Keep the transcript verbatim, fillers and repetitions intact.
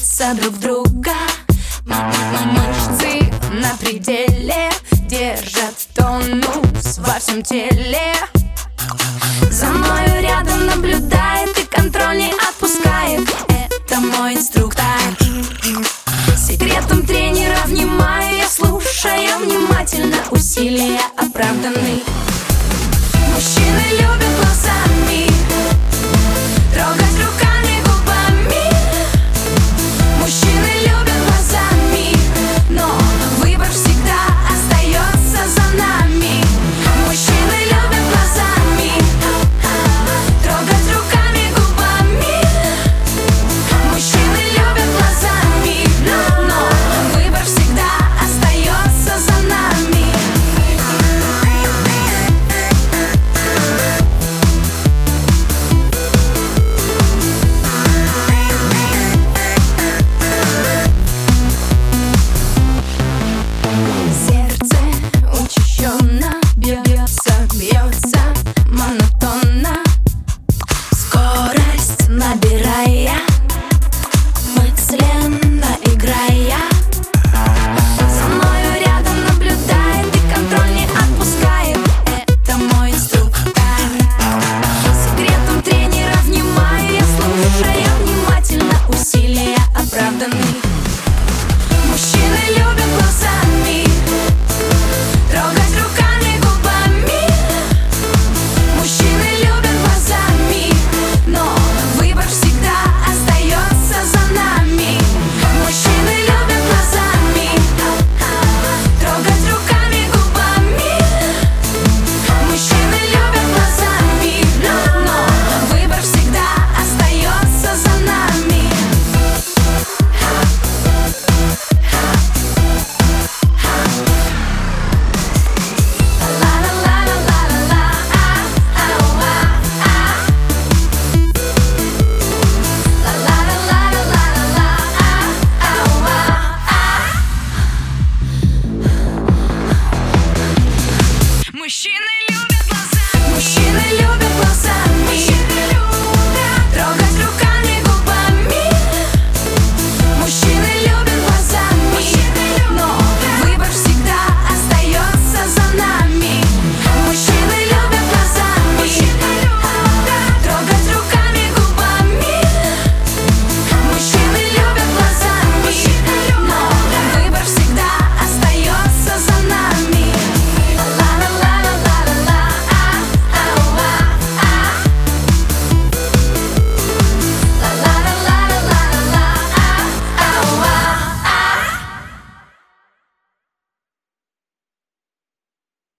вцепиться друг в друга. Мышцы на пределе держат тонус во всем теле. За мною рядом наблюдает и контроль не отпускает. Это мой инструктор. Секретом тренера внимаю, я слушаю внимательно. Усилия оправданы. Мужчины любят глазами трогать руками, губами. Мужчины любят глазами, но выбор всегда остается за нами. Мужчины любят глазами трогать руками, губами. Мужчины любят глазами, но выбор всегда остается за нами. Сердце учащенно бьется, бьется монотонно, скорость набирая, мысленно играя. За мною рядом наблюдает и контроль не отпускает. Это мой инструктор. Секретом тренера внимаю, я слушаю внимательно. Усилия оправданы.